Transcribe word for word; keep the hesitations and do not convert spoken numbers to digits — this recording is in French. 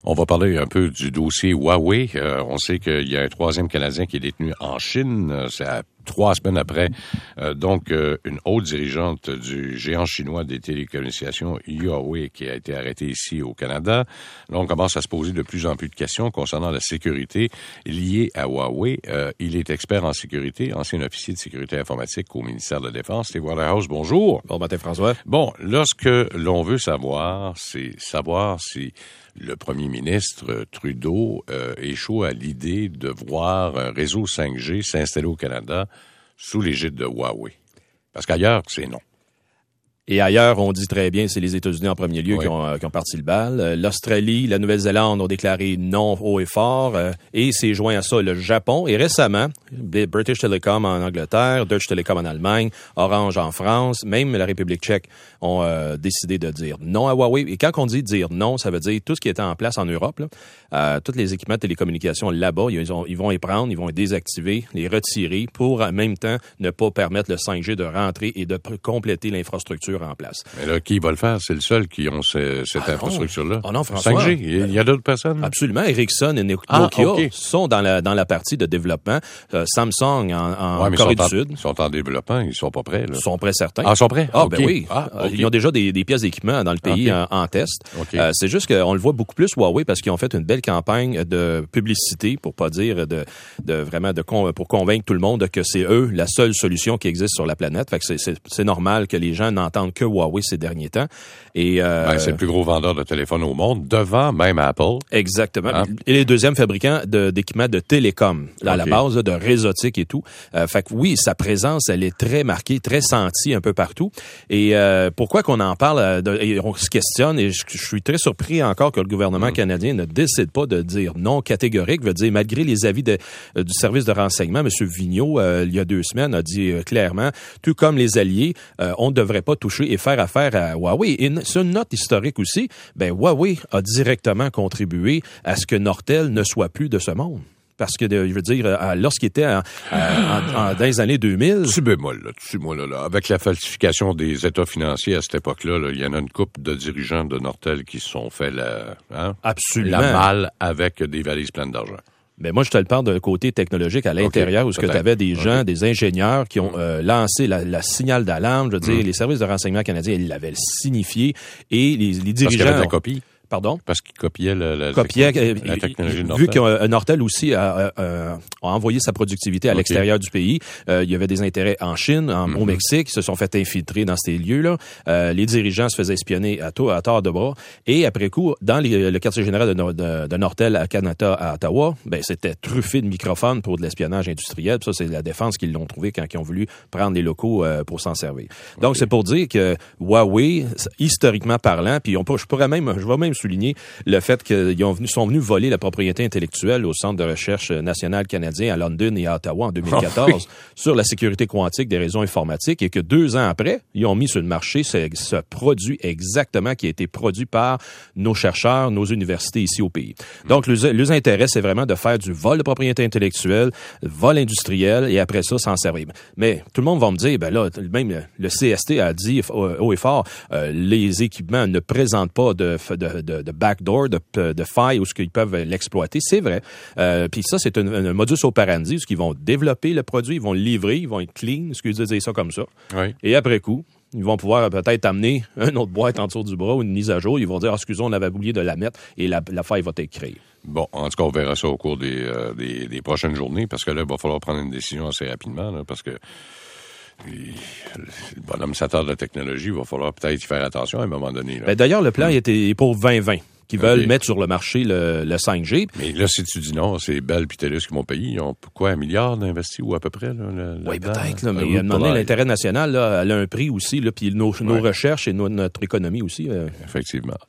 On va parler un peu du dossier Huawei. Euh, on sait qu'il y a un troisième Canadien qui est détenu en Chine. C'est à trois semaines après. Euh, donc, euh, une haute dirigeante du géant chinois des télécommunications Huawei qui a été arrêtée ici au Canada. Là, on commence à se poser de plus en plus de questions concernant la sécurité liée à Huawei. Euh, il est expert en sécurité, ancien officier de sécurité informatique au ministère de la Défense. Steve Waterhouse, bonjour. Bon matin, François. Bon, là, ce que l'on veut savoir, c'est savoir si le premier ministre Trudeau euh, échoue à l'idée de voir un réseau cinq G s'installer au Canada sous l'égide de Huawei. Parce qu'ailleurs, c'est non. Et ailleurs, on dit très bien, c'est les États-Unis en premier lieu oui. qui, ont, euh, qui ont parti le bal. Euh, L'Australie, la Nouvelle-Zélande ont déclaré non haut et fort. Euh, et c'est joint à ça le Japon. Et récemment, British Telecom en Angleterre, Deutsche Telekom en Allemagne, Orange en France, même la République tchèque ont euh, décidé de dire non à Huawei. Et quand on dit dire non, ça veut dire tout ce qui était en place en Europe, là, euh, tous les équipements de télécommunications là-bas, ils, ont, ils vont les prendre, ils vont les désactiver, les retirer pour en même temps ne pas permettre le cinq G de rentrer et de pr- compléter l'infrastructure en place. Mais là, qui va le faire? C'est le seul qui ont ce, cette ah infrastructure-là. Oh non, François. cinq G, il y a d'autres personnes? Absolument. Ericsson et Nokia ah, okay. sont dans la, dans la partie de développement. Euh, Samsung en, en ouais, mais Corée du Sud. Ils sont en développement, ils sont pas prêts. Là. Ils sont prêts certains. Ah, ils sont prêts? Ah, okay. ben oui. Ah, okay. Ils ont déjà des, des pièces d'équipement dans le pays okay. en, en test. Okay. Euh, c'est juste qu'on le voit beaucoup plus Huawei parce qu'ils ont fait une belle campagne de publicité, pour pas dire de, de vraiment de pour convaincre tout le monde que c'est eux la seule solution qui existe sur la planète. Fait que c'est, c'est, c'est normal que les gens n'entendent que Huawei ces derniers temps. Et euh, ben, c'est le plus gros vendeur de téléphones au monde, devant même Apple. Exactement. Hein? Et les deuxièmes fabricants de, d'équipements de télécom, là, à okay. la base là, de réseautique et tout. Euh, fait que oui, sa présence, elle est très marquée, très sentie un peu partout. Et euh, pourquoi qu'on en parle, de, et on se questionne, et je, je suis très surpris encore que le gouvernement mmh. canadien ne décide pas de dire non catégorique, veut dire malgré les avis de, euh, du service de renseignement, M. Vigneault, euh, il y a deux semaines, a dit euh, clairement, tout comme les alliés, euh, on ne devrait pas toucher et faire affaire à Huawei. Et sur une note historique aussi, ben Huawei a directement contribué à ce que Nortel ne soit plus de ce monde. Parce que, je veux dire, lorsqu'il était en, en, en, dans les années deux mille... Tu bémol, là, tu moi là, là. Avec la falsification des états financiers à cette époque-là, là, il y en a une couple de dirigeants de Nortel qui se sont fait la, hein, Absolument. la malle avec des valises pleines d'argent. Ben moi, je te le parle d'un côté technologique à l'intérieur okay, où ce que tu avais des gens, okay. des ingénieurs qui ont euh, lancé la, la signal d'alarme. Je veux dire, mm. les services de renseignement canadiens, ils l'avaient signifié et les, les dirigeants... Parce qu'il y avait de la copie. Pardon? Parce qu'il copiait la, la, copiait, technologie, la technologie de Nortel. Vu que Nortel aussi a, a, a envoyé sa productivité à okay. l'extérieur du pays, euh, il y avait des intérêts en Chine, en, mm-hmm. au Mexique, ils se sont fait infiltrer dans ces lieux-là. Euh, les dirigeants se faisaient espionner à, to- à tort de bras. Et après coup, dans les, le quartier général de, de, de Nortel à Canada, à Ottawa, ben c'était truffé de microphones pour de l'espionnage industriel. Puis ça, c'est la défense qu'ils l'ont trouvé quand ils ont voulu prendre les locaux euh, pour s'en servir. Donc, okay. c'est pour dire que Huawei, historiquement parlant, puis on, je pourrais même, je vais même souligner le Le fait qu'ils ont venu, sont venus voler la propriété intellectuelle au Centre de recherche national canadien à London et à Ottawa en deux mille quatorze oh, oui. sur la sécurité quantique des réseaux informatiques et que deux ans après, ils ont mis sur le marché ce, ce produit exactement qui a été produit par nos chercheurs, nos universités ici au pays. Donc, le, le intérêt, c'est vraiment de faire du vol de propriété intellectuelle, vol industriel et après ça, s'en servir. Mais tout le monde va me dire, ben là, même le C S T a dit haut et fort, euh, les équipements ne présentent pas de, de, de, de backdoor, de, de failles où ce qu'ils peuvent l'exploiter, c'est vrai. Euh, puis ça, c'est un, un modus operandi où ils vont développer le produit, ils vont le livrer, ils vont être clean, excusez de dire ça comme ça. Oui. Et après coup, ils vont pouvoir peut-être amener une autre boîte en dessous du bras ou une mise à jour. Ils vont dire, ah, excusez, on avait oublié de la mettre et la, la faille va être créée. Bon, en tout cas, on verra ça au cours des, euh, des, des prochaines journées parce que là, il va falloir prendre une décision assez rapidement là, parce que le bonhomme s'attend de la technologie, il va falloir peut-être y faire attention à un moment donné. Là. Ben, d'ailleurs, le plan mmh. était pour vingt vingt. Qui veulent okay. mettre sur le marché le, le cinq G. Mais là, si tu dis non, c'est Bell et TELUS qui m'ont payé. Ils ont quoi, un milliard d'investis ou à peu près? Là, là, oui, peut-être. Là, mais il y a demandé l'intérêt national, là, elle a un prix aussi, là, puis nos, nos ouais. recherches et nos, notre économie aussi. Euh. Effectivement.